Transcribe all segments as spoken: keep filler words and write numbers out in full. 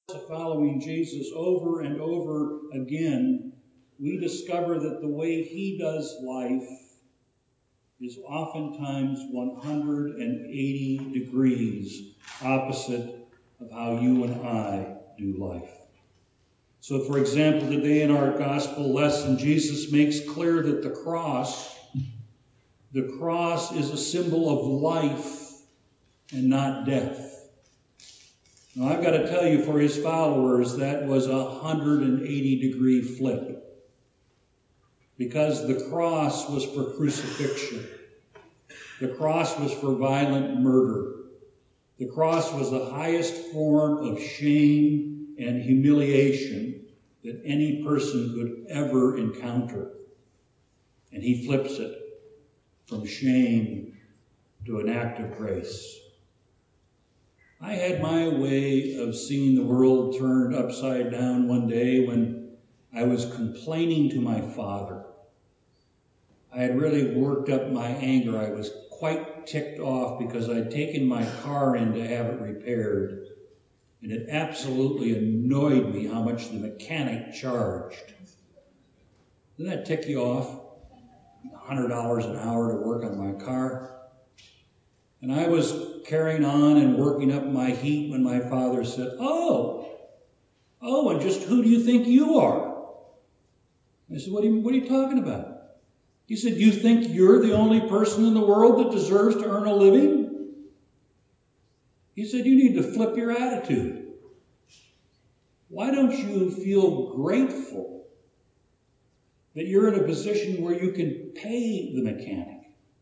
Following Jesus over and over again, we discover that the way he does life is oftentimes one hundred eighty degrees opposite of how you and I do life. So, for example, today in our gospel lesson, Jesus makes clear that the cross, the cross is a symbol of life and not death. Now, I've got to tell you, for his followers, that was a one hundred eighty degree flip. Because the cross was for crucifixion. The cross was for violent murder. The cross was the highest form of shame and humiliation that any person could ever encounter. And he flips it from shame to an act of grace. I had my way of seeing the world turned upside down one day when I was complaining to my father. I had really worked up my anger. I was quite ticked off because I'd taken my car in to have it repaired, and it absolutely annoyed me how much the mechanic charged. Doesn't that tick you off? one hundred dollars an hour to work on my car. And I was carrying on and working up my heat when my father said, oh, oh, and just who do you think you are? I said, what are you, what are you talking about? He said, you think you're the only person in the world that deserves to earn a living? He said, you need to flip your attitude. Why don't you feel grateful that you're in a position where you can pay the mechanic?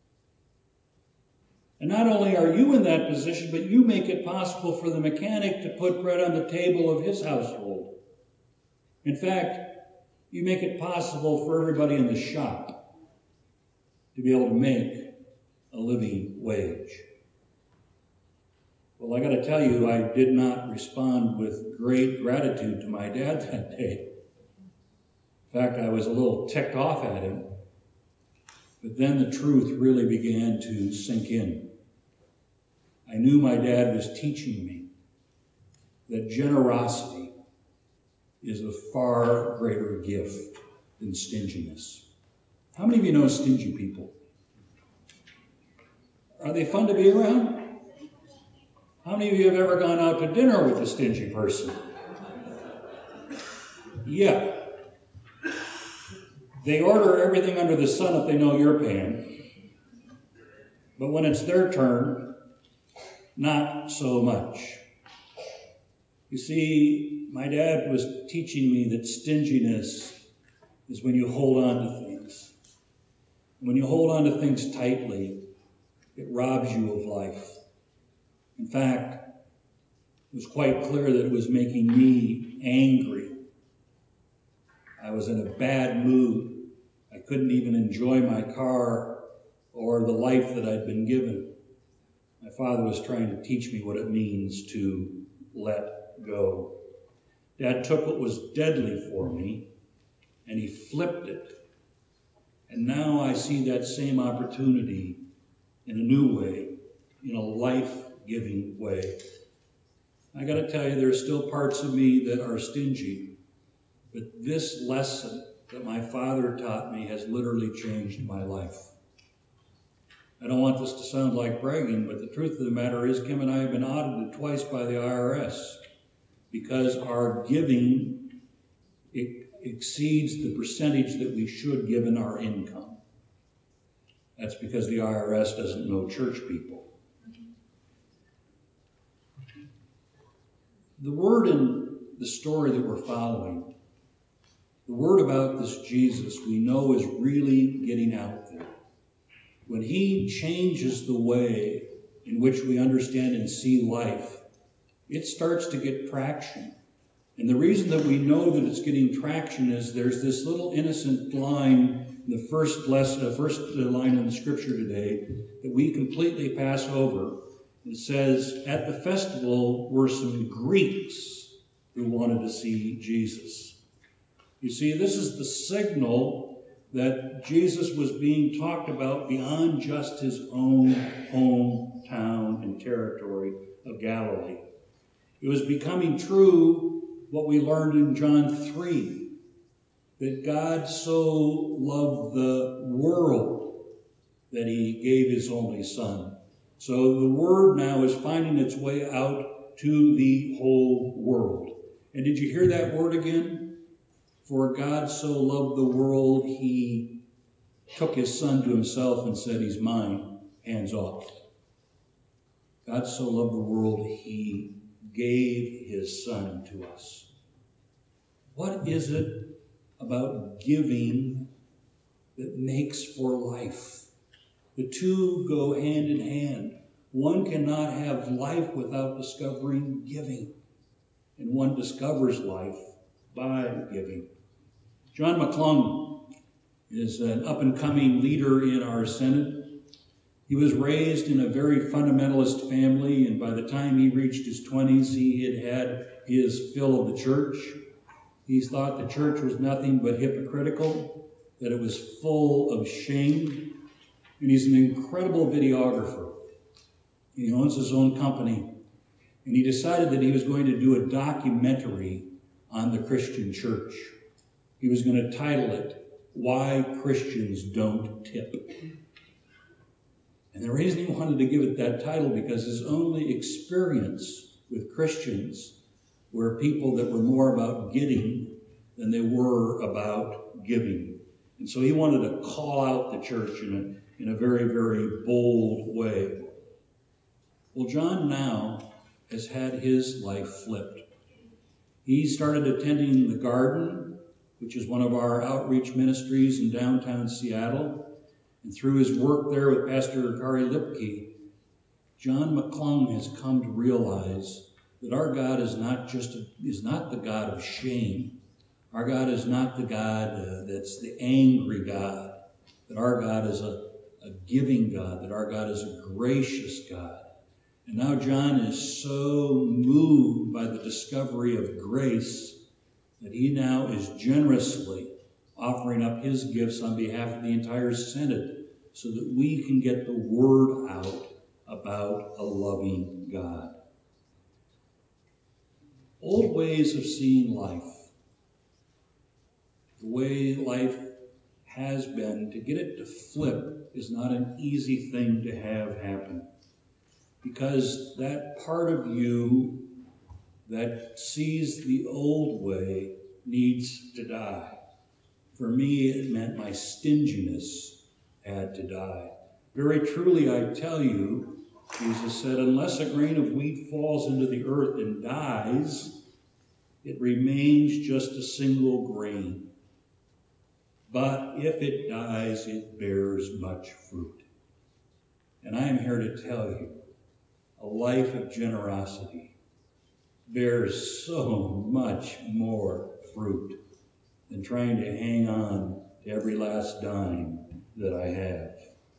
And not only are you in that position, but you make it possible for the mechanic to put bread on the table of his household. In fact, you make it possible for everybody in the shop to be able to make a living wage. Well, I got to tell you, I did not respond with great gratitude to my dad that day. In fact, I was a little ticked off at him. But then the truth really began to sink in. I knew my dad was teaching me that generosity is a far greater gift than stinginess. How many of you know stingy people? Are they fun to be around? How many of you have ever gone out to dinner with a stingy person? Yeah. They order everything under the sun if they know you're paying. But when it's their turn, not so much. You see, my dad was teaching me that stinginess is when you hold on to things. When you hold on to things tightly, it robs you of life. In fact, it was quite clear that it was making me angry. I was in a bad mood. I couldn't even enjoy my car or the life that I'd been given. My father was trying to teach me what it means to let go. Dad took what was deadly for me and he flipped it. And now I see that same opportunity in a new way, in a life-giving way. I got to tell you, there are still parts of me that are stingy. But this lesson that my father taught me has literally changed my life. I don't want this to sound like bragging, but the truth of the matter is Kim and I have been audited twice by the I R S because our giving it exceeds the percentage that we should given our income. That's because the I R S doesn't know church people. The word in the story that we're following, the word about this Jesus we know is really getting out there. When he changes the way in which we understand and see life, it starts to get traction. And the reason that we know that it's getting traction is there's this little innocent line in the first lesson, the first line in the scripture today that we completely pass over. It says, at the festival were some Greeks who wanted to see Jesus. You see, this is the signal that Jesus was being talked about beyond just his own hometown and territory of Galilee. It was becoming true what we learned in John three, that God so loved the world that he gave his only Son. So the word now is finding its way out to the whole world. And did you hear that word again? For God so loved the world, he took his Son to himself and said, he's mine, hands off. God so loved the world, he gave his Son to us. What is it about giving that makes for life? The two go hand in hand. One cannot have life without discovering giving, and one discovers life by giving. John McClung is an up-and-coming leader in our Senate. He was raised in a very fundamentalist family, and by the time he reached his twenties, he had had his fill of the church. He thought the church was nothing but hypocritical, that it was full of shame, and he's an incredible videographer. He owns his own company, and he decided that he was going to do a documentary on the Christian church. He was going to title it, Why Christians Don't Tip. And the reason he wanted to give it that title, because his only experience with Christians were people that were more about getting than they were about giving. And so he wanted to call out the church in a, in a very, very bold way. Well, John now has had his life flipped. He started attending the Garden, which is one of our outreach ministries in downtown Seattle. And through his work there with Pastor Kari Lipke, John McClung has come to realize that our God is not just a, is not the God of shame. Our God is not the God uh, that's the angry God. That our God is a, a giving God. That our God is a gracious God. And now John is so moved by the discovery of grace that he now is generously offering up his gifts on behalf of the entire Senate so that we can get the word out about a loving God. Old ways of seeing life, the way life has been, to get it to flip is not an easy thing to have happen. Because that part of you that sees the old way needs to die. For me, it meant my stinginess had to die. Very truly, I tell you, Jesus said, unless a grain of wheat falls into the earth and dies, it remains just a single grain. But if it dies, it bears much fruit. And I am here to tell you, a life of generosity bears so much more fruit than trying to hang on to every last dime that I have.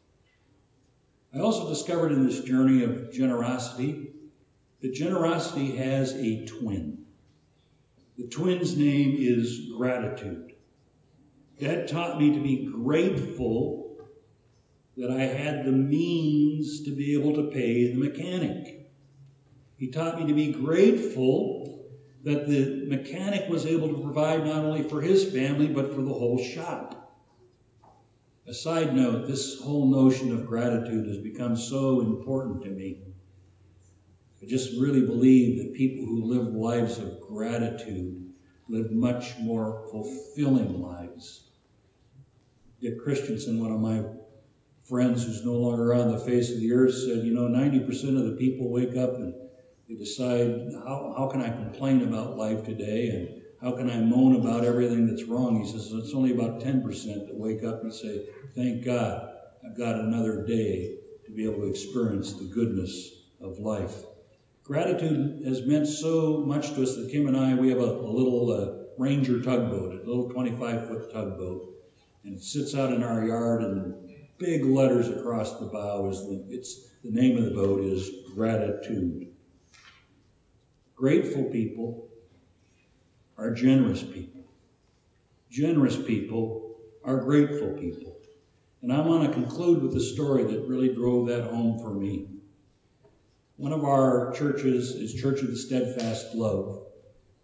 I also discovered in this journey of generosity that generosity has a twin. The twin's name is gratitude. That taught me to be grateful that I had the means to be able to pay the mechanic. He taught me to be grateful that the mechanic was able to provide not only for his family, but for the whole shop. A side note, this whole notion of gratitude has become so important to me. I just really believe that people who live lives of gratitude live much more fulfilling lives. Dick Christensen, one of my friends who's no longer on the face of the earth, said, you know, ninety percent of the people wake up and they decide, how, how can I complain about life today, and how can I moan about everything that's wrong? He says, it's only about ten percent that wake up and say, thank God, I've got another day to be able to experience the goodness of life. Gratitude has meant so much to us that Kim and I, we have a, a little uh, Ranger tugboat, a little twenty-five foot tugboat, and it sits out in our yard, and big letters across the bow is the, it's the name of the boat is Gratitude. Grateful people are generous people. Generous people are grateful people. And I want to conclude with a story that really drove that home for me. One of our churches is Church of the Steadfast Love.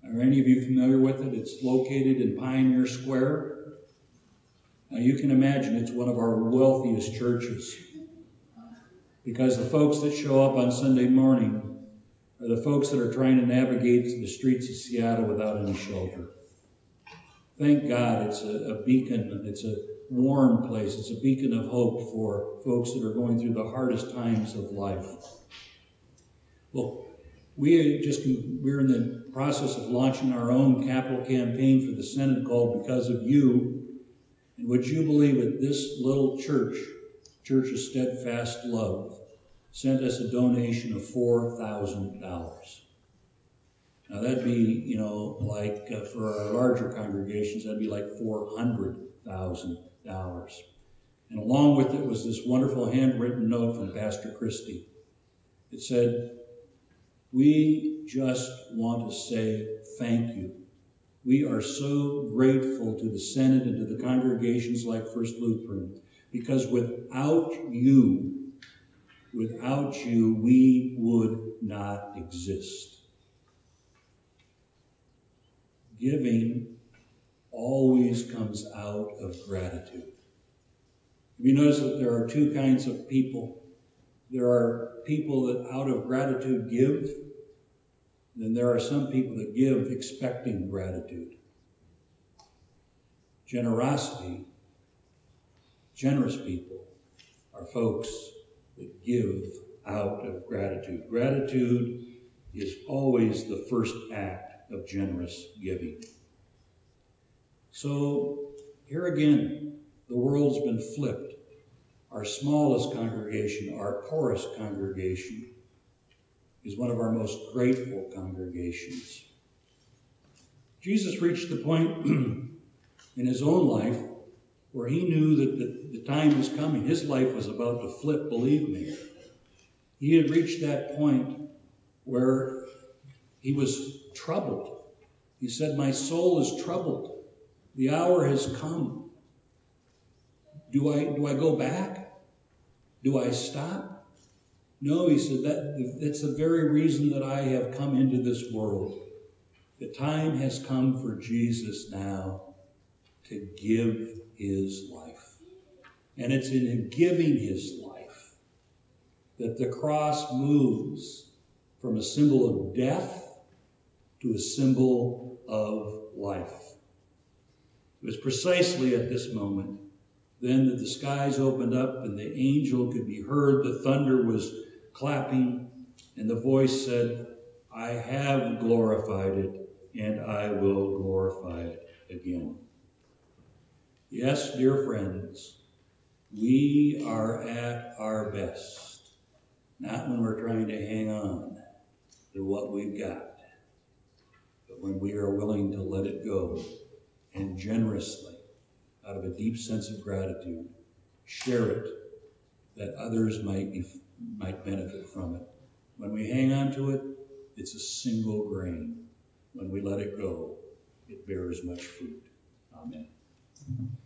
Are any of you familiar with it? It's located in Pioneer Square. Now you can imagine it's one of our wealthiest churches, because the folks that show up on Sunday morning are the folks that are trying to navigate the streets of Seattle without any shelter. Thank God it's a, a beacon, it's a warm place, it's a beacon of hope for folks that are going through the hardest times of life. Well, we just, we're in the process of launching our own capital campaign for the Senate called Because of You. And would you believe it, this little church, Church of Steadfast Love, sent us a donation of four thousand dollars. Now that'd be, you know, like uh, for our larger congregations, that'd be like four hundred thousand dollars. And along with it was this wonderful handwritten note from Pastor Christie. It said, "We just want to say thank you. We are so grateful to the Senate and to the congregations like First Lutheran, because without you, without you, we would not exist." Giving always comes out of gratitude. Have you noticed that there are two kinds of people? There are people that out of gratitude give, then there are some people that give expecting gratitude. Generosity, generous people are folks that give out of gratitude. Gratitude is always the first act of generous giving. So here again, the world's been flipped. Our smallest congregation, our poorest congregation, is one of our most grateful congregations. Jesus reached the point in his own life where he knew that the, the time was coming. His life was about to flip, believe me. He had reached that point where he was troubled. He said, "My soul is troubled. The hour has come. Do I, do I go back? Do I stop?" No, he said, that, that's the very reason that I have come into this world. The time has come for Jesus now to give his life. And it's in giving his life that the cross moves from a symbol of death to a symbol of life. It was precisely at this moment then that the skies opened up and the angel could be heard, the thunder was clapping, and the voice said, "I have glorified it, and I will glorify it again." Yes, dear friends, we are at our best, not when we're trying to hang on to what we've got, but when we are willing to let it go and generously, out of a deep sense of gratitude, share it that others might be, might benefit from it. When we hang on to it, it's a single grain. When we let it go, it bears much fruit. Amen.